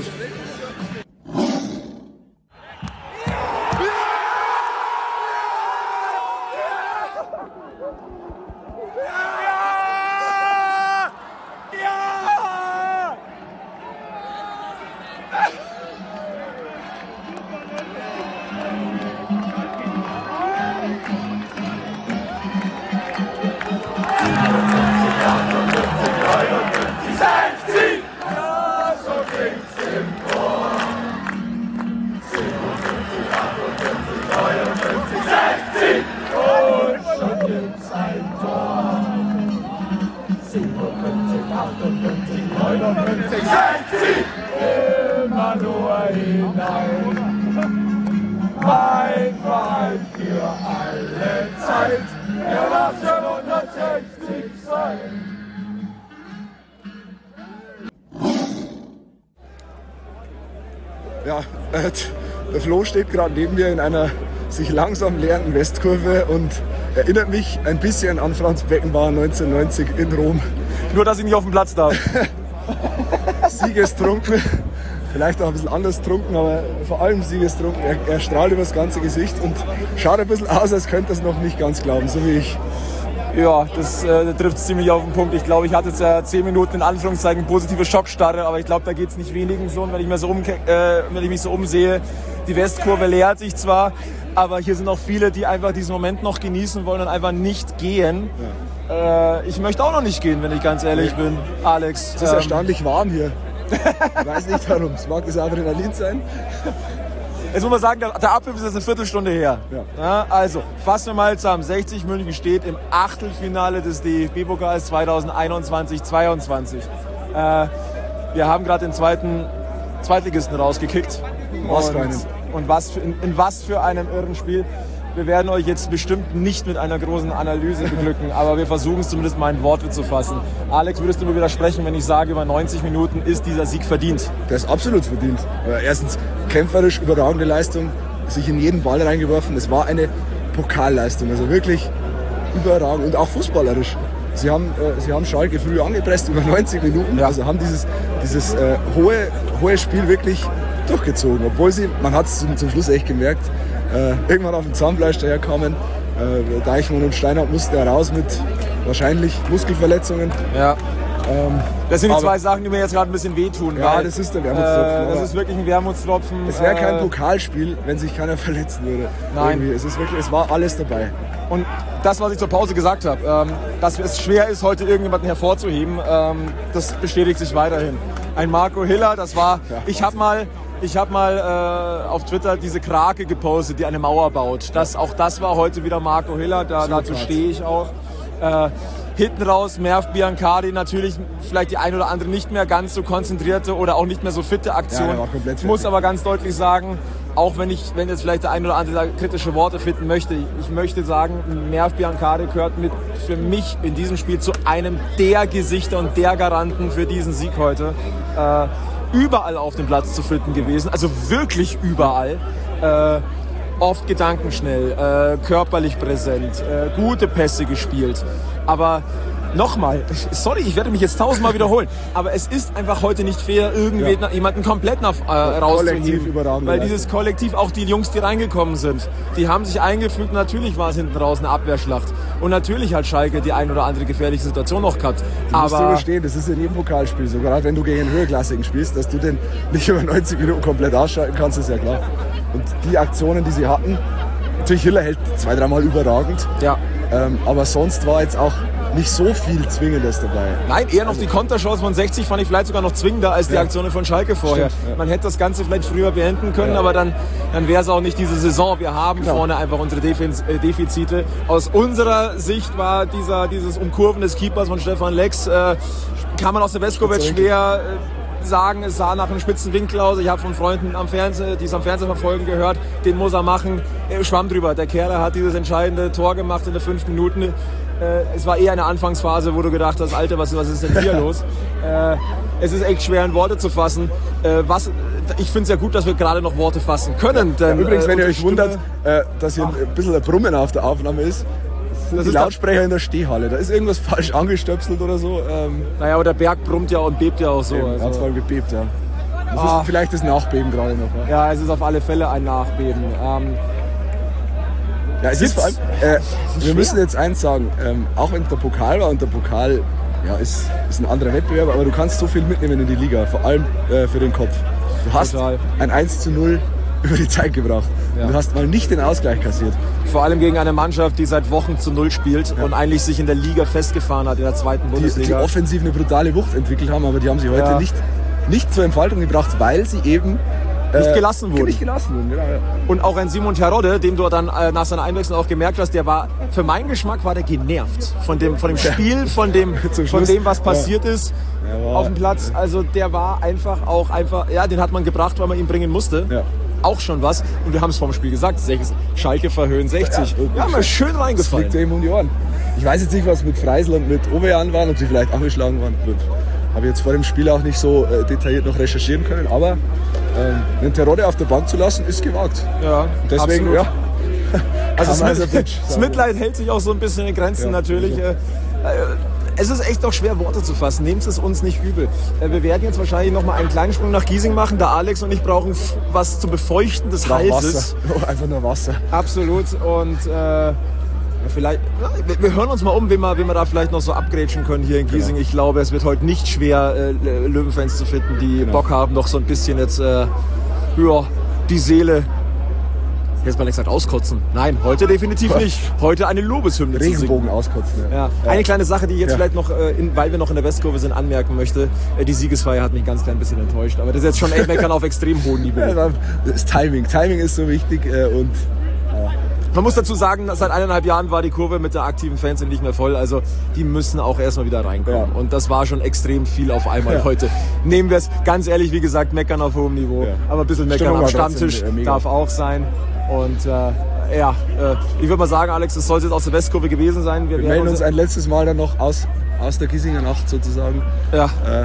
Ja, äh, der Flo steht gerade neben mir in einer sich langsam leerenden Westkurve und erinnert mich ein bisschen an Franz Beckenbauer neunzehnhundertneunzig in Rom. Nur, dass ich nicht auf dem Platz darf. Siegestrunken, vielleicht auch ein bisschen anders trunken, aber vor allem siegestrunken. Er, er strahlt über das ganze Gesicht und schaut ein bisschen aus, als könnte er es noch nicht ganz glauben, so wie ich. Ja, das äh, trifft ziemlich auf den Punkt. Ich glaube, ich hatte jetzt ja zehn Minuten in Anführungszeichen positive Schockstarre, aber ich glaube, da geht es nicht wenigen so. Und wenn ich, mir so um, äh, wenn ich mich so umsehe, die Westkurve leert sich zwar, aber hier sind auch viele, die einfach diesen Moment noch genießen wollen und einfach nicht gehen. Ja. Äh, ich möchte auch noch nicht gehen, wenn ich ganz ehrlich nee. bin, Alex. Es ist ähm, erstaunlich warm hier. Ich weiß nicht warum. Es mag das Adrenalin sein. Jetzt muss man sagen, der, der Abpfiff ist jetzt eine Viertelstunde her. Ja. Ja, also, fassen wir mal zusammen. sechzig München steht im Achtelfinale des D F B-Pokals zweitausendeinundzwanzig zweiundzwanzig. Äh, wir haben gerade den zweiten Zweitligisten rausgekickt. Was und, für einen. Und was für, in, in was für einem irren Spiel. Wir werden euch jetzt bestimmt nicht mit einer großen Analyse beglücken, aber wir versuchen es zumindest mal in Worte zu fassen. Alex, würdest du mir widersprechen, wenn ich sage, über neunzig Minuten ist dieser Sieg verdient? Der ist absolut verdient. Erstens kämpferisch überragende Leistung, sich in jeden Ball reingeworfen. Es war eine Pokalleistung, also wirklich überragend und auch fußballerisch. Sie haben, äh, sie haben Schalke früh angepresst über neunzig Minuten, ja. Also haben dieses, dieses äh, hohe, hohe Spiel wirklich durchgezogen, obwohl sie, man hat es zum, zum Schluss echt gemerkt, äh, irgendwann auf dem Zahnfleisch daherkamen. Äh, Deichmann und Steinhardt mussten heraus mit wahrscheinlich Muskelverletzungen. Ja. Ähm, Das sind die aber- zwei Sachen, die mir jetzt gerade ein bisschen wehtun. Ja, weil, das ist der Wermutstropfen, Äh, das aber- ist wirklich ein Wermutstropfen. Es wäre kein äh, Pokalspiel, wenn sich keiner verletzen würde. Nein. Irgendwie. Es ist wirklich, es war alles dabei. Und das, was ich zur Pause gesagt habe, ähm, dass es schwer ist, heute irgendjemanden hervorzuheben, ähm, das bestätigt sich weiterhin. Ein Marco Hiller, das war, Ja, ich habe mal, ich habe mal äh, auf Twitter diese Krake gepostet, die eine Mauer baut. Das, auch das war heute wieder Marco Hiller, da, dazu stehe ich auch. Äh, Hinten raus, Merv Biancardi, natürlich vielleicht die ein oder andere nicht mehr ganz so konzentrierte oder auch nicht mehr so fitte Aktion. Ja, der war komplett Ich fertig. muss aber ganz deutlich sagen, auch wenn ich, wenn jetzt vielleicht der ein oder andere kritische Worte finden möchte, ich möchte sagen, Merv Biancardi gehört mit für mich in diesem Spiel zu einem der Gesichter und der Garanten für diesen Sieg heute. Äh, überall auf dem Platz zu finden gewesen, also wirklich überall. Äh, oft gedankenschnell, äh, körperlich präsent, äh, gute Pässe gespielt. Aber nochmal, sorry, ich werde mich jetzt tausendmal wiederholen, aber es ist einfach heute nicht fair, irgendwie Ja. jemanden komplett nach, äh, Kollektiv rauszuheben. überragend Weil geleistet. dieses Kollektiv, auch die Jungs, die reingekommen sind, die haben sich eingefügt. Natürlich war es hinten raus eine Abwehrschlacht. Und natürlich hat Schalke die ein oder andere gefährliche Situation noch gehabt. Du musst Aber überstehen, das ist in jedem Pokalspiel so. Gerade wenn du gegen einen Höherklassigen spielst, dass du den nicht über neunzig Minuten komplett ausschalten kannst, ist ja klar. Und die Aktionen, die sie hatten, natürlich Hiller hält zwei, dreimal überragend. ja. Ähm, aber sonst war jetzt auch nicht so viel Zwingendes dabei. Nein, eher noch die Konterchance von sechzig fand ich vielleicht sogar noch zwingender als die Ja. Aktionen von Schalke vorher. Stimmt, ja. Man hätte das Ganze vielleicht früher beenden können, Ja. aber dann, dann wäre es auch nicht diese Saison. Wir haben Genau. vorne einfach unsere Defiz äh, Defizite. Aus unserer Sicht war dieser, dieses Umkurven des Keepers von Stefan Lex, äh, kann man aus der Westkurve jetzt schwer äh, sagen, es sah nach einem spitzen Winkel aus. Ich habe von Freunden am Fernsehen, die es am Fernsehen verfolgen, gehört, den muss er machen. Er schwamm drüber. Der Kerl hat dieses entscheidende Tor gemacht in der fünften Minute. Äh, es war eher eine Anfangsphase, wo du gedacht hast, Alter, was, was ist denn hier los? Äh, es ist echt schwer in Worte zu fassen. Äh, was, ich finde es ja gut, dass wir gerade noch Worte fassen können. Denn, Ja, übrigens, äh, wenn ihr unsere euch Stimme- wundert, äh, dass hier ein bisschen ein Brummen auf der Aufnahme ist, das sind Das die ist der- Lautsprecher in der Stehhalle. Da ist irgendwas falsch angestöpselt oder so. Ähm, Naja, aber der Berg brummt ja und bebt ja auch so. eben, Also. hat's voll gebebt, ja. Das Ah. ist vielleicht das Nachbeben gerade noch. Ja, Ja, es ist auf alle Fälle ein Nachbeben. Ähm, ja es ist vor allem, äh, wir müssen jetzt eins sagen, ähm, auch wenn der Pokal war und der Pokal ja, ist, ist ein anderer Wettbewerb, aber du kannst so viel mitnehmen in die Liga, vor allem äh, für den Kopf. Du hast Total. ein eins zu null über die Zeit gebracht. Ja. Und du hast mal nicht den Ausgleich kassiert. Vor allem gegen eine Mannschaft, die seit Wochen zu Null spielt und eigentlich sich in der Liga festgefahren hat, in der zweiten Die, die Bundesliga. offensiv eine brutale Wucht entwickelt haben, aber die haben sie heute Ja. nicht, nicht zur Entfaltung gebracht, weil sie eben Nicht äh, gelassen wurden. Nicht gelassen wurden, genau. Ja. Und auch ein Simon Terodde, dem du dann äh, nach seiner Einwechslung auch gemerkt hast, der war, für meinen Geschmack war der genervt von dem, von dem Spiel, von dem, Zum von Schluss. dem, was passiert ist Der war- auf dem Platz. Also der war einfach auch einfach, ja, den hat man gebracht, weil man ihn bringen musste. Ja. Auch schon was. Und wir haben es vorm Spiel gesagt, sechs- Schalke verhöhen sechzig. Ja, Ja, mal schön Das reingefallen. fliegt ja ihm um die Ohren. Ich weiß jetzt nicht, was mit Freisel und mit Ovejan waren, ob sie vielleicht angeschlagen waren. Gut. Habe ich jetzt vor dem Spiel auch nicht so äh, detailliert noch recherchieren können, aber ähm, den Terodde auf der Bank zu lassen, ist gewagt. Ja, Und deswegen, absolut. ja. Also das, Kamaiser Mit Bitch, das sagen wir. Mitleid hält sich auch so ein bisschen in Grenzen Ja, natürlich. so. Äh, äh, Es ist echt auch schwer, Worte zu fassen. Nehmt es uns nicht übel. Äh, Wir werden jetzt wahrscheinlich noch mal einen kleinen Sprung nach Giesing machen. Da Alex und ich brauchen f- was zu befeuchten des Nach Halses. Wasser. Einfach nur Wasser. Absolut. Und äh, vielleicht, ja, wir, wir hören uns mal um, wen wir, wen wir da vielleicht noch so abgrätschen können hier in Giesing. Ich glaube, es wird heute nicht schwer, äh, Löwenfans zu finden, die Genau. Bock haben, noch so ein bisschen jetzt äh, ja, die Seele. Jetzt mal nicht gesagt auskotzen. Nein, heute definitiv nicht. Heute eine Lobeshymne zu singen. Regenbogen auskotzen. Ja. Eine kleine Sache, die ich jetzt Ja. vielleicht noch, äh, in, weil wir noch in der Westkurve sind, anmerken möchte. Äh, die Siegesfeier hat mich ein ganz klein bisschen enttäuscht. Aber das ist jetzt schon echt meckern auf extrem hohem Niveau. Ja, das Timing. Timing ist so wichtig äh, und Man muss dazu sagen, seit eineinhalb Jahren war die Kurve mit der aktiven Fanszene nicht mehr voll. Also die müssen auch erstmal wieder reinkommen. Ja. Und das war schon extrem viel auf einmal Ja. heute. Nehmen wir es ganz ehrlich, wie gesagt, meckern auf hohem Niveau. Ja. Aber ein bisschen meckern Stimmung am war trotzdem, Stammtisch äh, mega. darf auch sein. Und äh, ja, äh, ich würde mal sagen, Alex, das sollte jetzt aus der Westkurve gewesen sein. wir werden melden uns ein letztes Mal dann noch aus, aus der Giesinger Nacht sozusagen. Ja,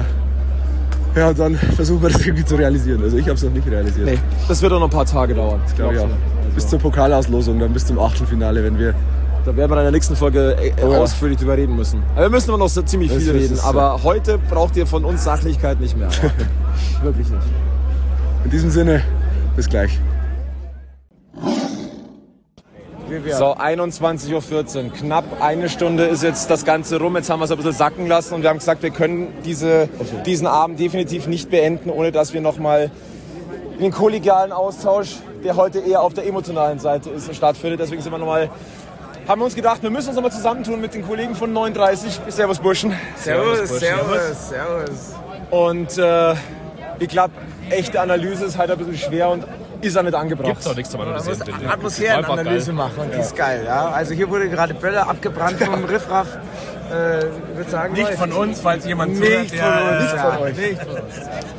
Äh, ja, und dann versuchen wir das irgendwie zu realisieren. Also ich habe es noch nicht realisiert. nee, das wird auch noch ein paar Tage dauern. Das glaube ich auch. Bis zur Pokalauslosung, dann bis zum Achtelfinale, wenn wir... Da werden wir in der nächsten Folge äh, Oh ja. ausführlich drüber reden müssen. Aber wir müssen immer noch so ziemlich Das viel ist- reden. das ist- Aber heute braucht ihr von uns Sachlichkeit nicht mehr. Wirklich nicht. In diesem Sinne, bis gleich. wie wir. So, einundzwanzig Uhr vierzehn. Knapp eine Stunde ist jetzt das Ganze rum. Jetzt haben wir es ein bisschen sacken lassen und wir haben gesagt, wir können diese, diesen Abend definitiv nicht beenden, ohne dass wir nochmal den kollegialen Austausch, der heute eher auf der emotionalen Seite ist, stattfindet. Deswegen sind wir nochmal, haben wir uns gedacht, wir müssen uns nochmal zusammentun mit den Kollegen von neununddreißig. Servus Burschen. Servus, servus, servus. Und äh, ich glaube, echte Analyse ist halt ein bisschen schwer und ist auch nicht angebracht. Gibt's auch nichts zum Analysieren. Man muss Atmosphärenanalyse machen und die ist geil. Ja? Also hier wurde gerade Böller abgebrannt vom Riffraff. Äh, ich würde sagen, Nicht Leute, von uns, falls jemand Nicht zuhört, von der- uns, ja, ja. Nicht von uns.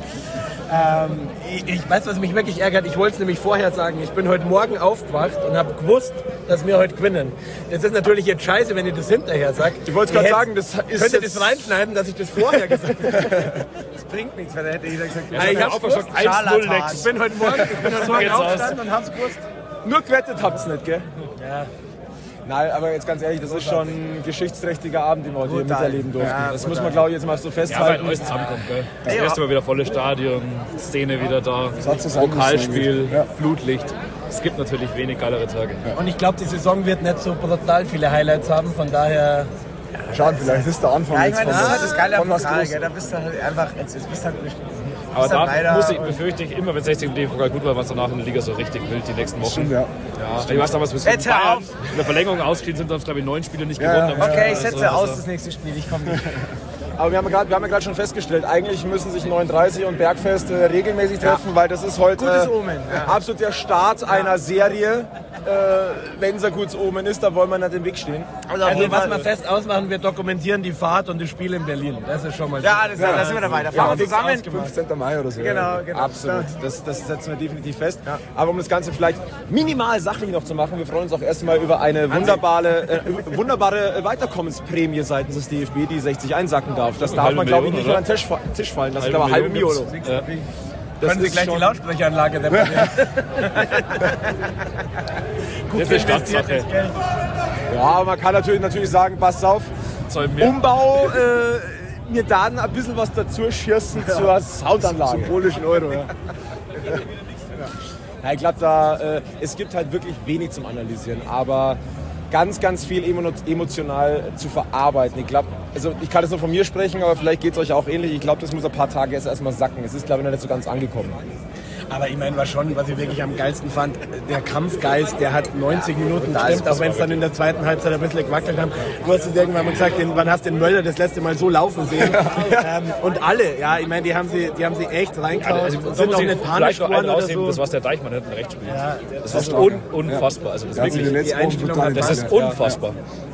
Ähm, ich, ich weiß, was mich wirklich ärgert. Ich wollte es nämlich vorher sagen. Ich bin heute Morgen aufgewacht und habe gewusst, dass wir heute gewinnen. Das ist natürlich jetzt scheiße, wenn ihr das hinterher sagt. Ich wollte Ihr gerade hättet- sagen, das ist Könnt ihr jetzt- das reinschneiden, dass ich das vorher gesagt habe? das bringt nichts, weil da hätte jeder gesagt, Ja, ich hab's gewusst. eins null Ich bin heute Morgen, ich bin heute Morgen geht's aus. aufgestanden und hab's gewusst. Nur gewettet habt's nicht, gell? Ja. Nein, aber jetzt ganz ehrlich, das ist schon ein geschichtsträchtiger Abend, den wir heute hier Brutal. miterleben durften. Ja, das brutal. muss man, glaube ich, jetzt mal so Ja, weil festhalten. alles zusammenkommt, gell? Das erste Mal wieder volles Stadion, Szene wieder da, hat zusammen Pokalspiel, ja. Flutlicht. Es gibt natürlich wenig geilere Tage. Und ich glaube, die Saison wird nicht so brutal viele Highlights haben. Von daher Schauen, vielleicht ist der Anfang Ja, ich jetzt meine, das von ist halt das Geile am von was Pokal, Großem. gell? Da bist du halt einfach, jetzt jetzt bist du halt nicht. Aber bist halt da leider- muss ich, befürchte ich, immer wenn sechzig im D F-Pokal gut war, war es danach in der Liga so richtig wild die nächsten Wochen. Stimmt, ja. Ja, ich weiß damals, bis wir Jetzt hör Bayern auf! in der Verlängerung ausgeschieden sind, haben es glaube ich neun Spiele nicht Ja, gewonnen. ja. Okay, ich Also, setze aus also, das nächste Spiel, ich komme nicht. Aber wir haben ja gerade wir haben ja gerade schon festgestellt, eigentlich müssen sich neununddreißig und Bergfest äh, regelmäßig treffen, weil das ist heute Gutes äh, Omen, ja. absolut der Start einer Serie. Äh, Wenn es ein gutes Omen ist, dann wollen wir nicht im Weg stehen. Also, auf Also jeden was Fall- wir fest ausmachen, wir dokumentieren die Fahrt und das Spiel in Berlin. Das ist schon mal Ja, das, da sind wir dabei. Da fahren wir zusammen. fünfzehnten Mai oder so. Genau, genau. Absolut, das, das setzen wir definitiv fest. Aber um das Ganze vielleicht minimal sachlich noch zu machen, wir freuen uns auch erstmal über eine wunderbare, äh, wunderbare Weiterkommensprämie seitens des D F B, die sechzig einsacken darf. Das darf halbe man, glaube ich, Million, nicht oder? unter den Tisch, fa- Tisch fallen lassen. halbe Aber halbe Mio. Million gibt's. Ja. Das Können Sie ist gleich die schon- Lautsprecheranlage reparieren? Das ist Stadtsache. Ja, aber man kann natürlich, natürlich sagen, passt auf, Soll mir Umbau, äh, mir da ein bisschen was dazu schießen zur Soundanlage. Symbolischen Euro, ja. Ja, ich glaube, da äh, es gibt halt wirklich wenig zum Analysieren, aber ganz, ganz viel emo emotional zu verarbeiten. Ich glaube, also ich kann das nur von mir sprechen, aber vielleicht geht es euch auch ähnlich. Ich glaube, das muss ein paar Tage erst erstmal sacken. Es ist, glaube ich, noch nicht so ganz angekommen. Aber ich meine, was schon, was ich wirklich am geilsten fand, der Kampfgeist, der hat neunzig Minuten gestimmt, auch wenn es dann in der zweiten Halbzeit ein bisschen gewackelt haben. Du hast es irgendwann mal gesagt, den, wann hast du den Möller das letzte Mal so laufen sehen? ähm, und alle, ja, ich meine, die haben sie, die haben sie echt reingehauen, Also, da sind muss auch ich nicht vielleicht panisch noch einen geworden oder rausnehmen, so. das was der Deichmann hinten rechts spielt. Ja, Das ist un unfassbar. Also das Ja, ist also die wirklich, letzten die Einstellung Wochen total das ist geil. unfassbar.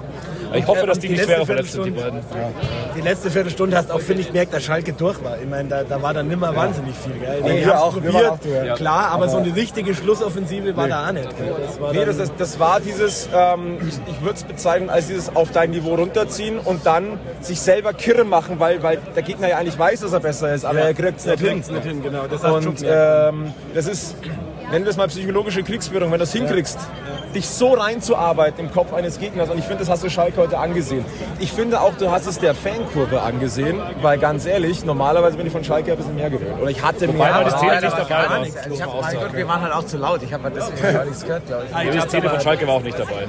Ich hoffe, dass die Die nicht letzte schwerer verletzt sind, die Viertelstunde. beiden. Die letzte Viertelstunde hast auch, finde ich, gemerkt, dass Schalke durch war. Ich meine, da, da war dann nimmer wahnsinnig viel. Gell? Ich meine, die wir haben's auch, wir probiert, waren auch durch, ja. klar, aber so eine richtige Schlussoffensive war da auch nicht. Gell? Das war Nee, dann- das, ist, das war dieses, ähm, ich, ich würde es bezeichnen als dieses auf dein Niveau runterziehen und dann sich selber kirre machen, weil, weil der Gegner ja eigentlich weiß, dass er besser ist, aber er kriegt es er nicht hin. kriegt's nicht hin, genau. Das hast du schon Und gemerkt. ähm, das ist, nennen wir es mal psychologische Kriegsführung, wenn du es hinkriegst, dich so reinzuarbeiten im Kopf eines Gegners. Und ich finde, das hast du Schalke heute angesehen. Ich finde auch, du hast es der Fankurve angesehen, weil ganz ehrlich, normalerweise bin ich von Schalke ein bisschen mehr gewöhnt. Oder ich hatte Wobei mehr. man die Szene Ja, da nicht war dabei gar war. nichts. Also ich hab, Muss man mein auch Gott, sagen. wir waren halt auch zu laut. Ich habe das gar nichts gehört, glaube ich. Die Szene von Schalke war auch nicht dabei.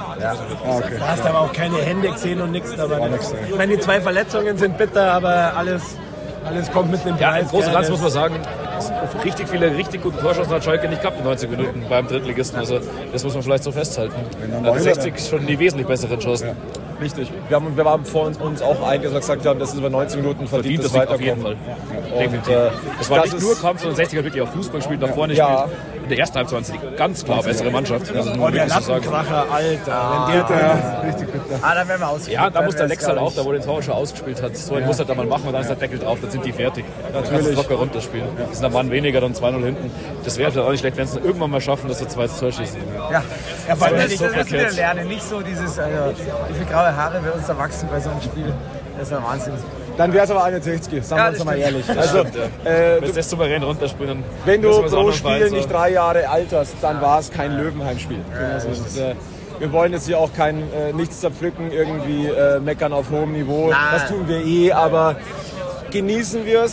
Du hast aber auch keine Hände gesehen und nichts dabei. Ich meine, die zwei Verletzungen sind bitter, aber alles, alles kommt mit einem Ja, Preis. im Großen und gell? Ganzen muss man sagen, richtig viele, richtig gute Torschancen hat Schalke nicht gehabt in neunzig Minuten beim Drittligisten. Also das muss man vielleicht so festhalten. Ja, sechzig schon die wesentlich besseren Chancen. Richtig. Wir haben, wir haben vor uns, uns auch einig gesagt, haben, dass es über neunzig Minuten verdient, Verdient das das Sieg auf jeden Weiterkommen. Fall. Und, Definitiv. äh, Es war das nicht ist- nur Kampf, sondern sechzig hat wirklich auch Fußball gespielt, nach vorne Ja. gespielt. In der ersten Halbzeit waren sie die ganz klar bessere Mannschaft. Also, Oh, nur der wirklich zu sagen. Lattenkracher, Alter. Wenn der Ja, richtig bitter. Ah, dann werden wir aus. Ja, da muss der Lex halt auch, da wo den Tor schon ausgespielt hat. So einen muss er da mal machen und dann ist der Deckel drauf, dann sind die fertig. Dann kannst du locker runterspielen. Das sind ein Mann weniger, dann zwei null hinten. Das wäre vielleicht auch nicht schlecht, wenn sie es irgendwann mal schaffen, dass sie zwei Tor schießen. Ja, ja vor allem, Das das, ist so das müssen wir verkehrt. lernen. Nicht so dieses, also, wie viele graue Haare bei uns erwachsen bei so einem Spiel. Das ist ja Wahnsinn. Dann wäre es aber einundsechzig, sagen Ja, wir uns das mal stimmt. ehrlich. Das Also, stimmt, ja. äh, Wenn sie das souverän runterspielen, dann wenn du müssen wir es auch pro noch Spiel Verein nicht sagen. drei Jahre alterst, dann war es kein Löwenheim-Spiel. Und, äh, wir wollen jetzt hier auch kein äh, nichts zerpflücken, irgendwie äh, meckern auf hohem Niveau. Nein. Das tun wir eh, aber genießen wir es.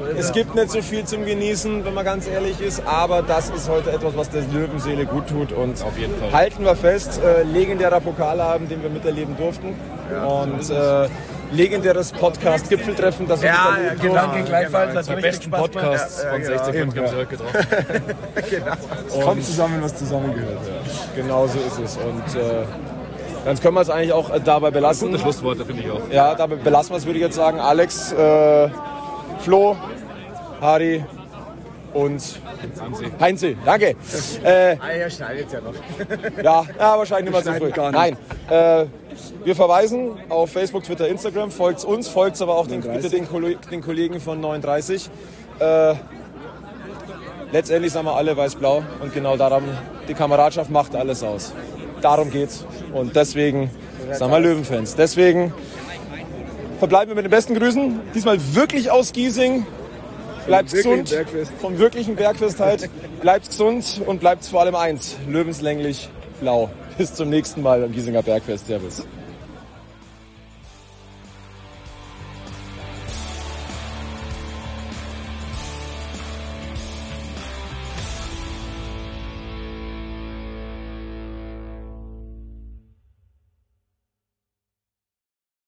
Es gibt nicht so viel zum Genießen, wenn man ganz ehrlich ist, aber das ist heute etwas, was der Löwenseele gut tut und auf jeden Fall. Halten wir fest, äh, legendärer Pokalabend, den wir miterleben durften ja, und äh, legendäres Podcast-Gipfeltreffen, das wir ja, miterleben ja, durften. Genau, gleichfalls. Ja, die besten Podcasts ja, ja, von genau. sechzig Minuten haben zurück getroffen. Genau. Es kommt zusammen, was zusammengehört. Ja. Genau so ist es und äh, dann können wir es eigentlich auch äh, dabei belassen. Gute Schlussworte, finde ich auch. Ja, dabei belassen wir es, würde ich jetzt sagen. Alex, äh, Flo, Harry und Heinzi. Heinzi, danke. Äh, ah, ja, schneidet ja noch. ja, ja, wahrscheinlich nicht mehr so früh. Gar nicht. Nein, äh, wir verweisen auf Facebook, Twitter, Instagram. Folgt uns, folgt aber auch den, bitte den, den Kollegen von neununddreißig. Äh, letztendlich sind wir alle weiß-blau und genau darum, die Kameradschaft macht alles aus. Darum geht's und deswegen sind wir Löwenfans. Deswegen verbleiben wir mit den besten Grüßen. Diesmal wirklich aus Giesing. Bleibt gesund. Bergfest. Vom wirklichen Bergfest halt. Bleibt gesund und bleibt vor allem eins. Löwenslänglich blau. Bis zum nächsten Mal am Giesinger Bergfest. Servus.